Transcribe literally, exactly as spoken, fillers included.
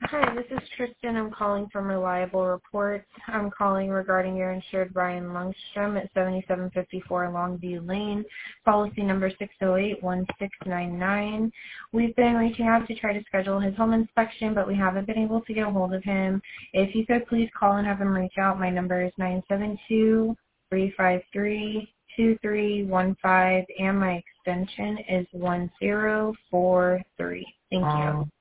Hi, this is Tristan. I'm calling from Reliable Reports. I'm calling regarding your insured Brian Lundstrom at seventy-seven fifty-four Longview Lane, policy number six oh eight one six nine nine. We've been reaching out to try to schedule his home inspection, but we haven't been able to get a hold of him. If you could please call and have him reach out, my number is nine seven two, three five three, two three one five, and my extension is one zero four three. Thank you.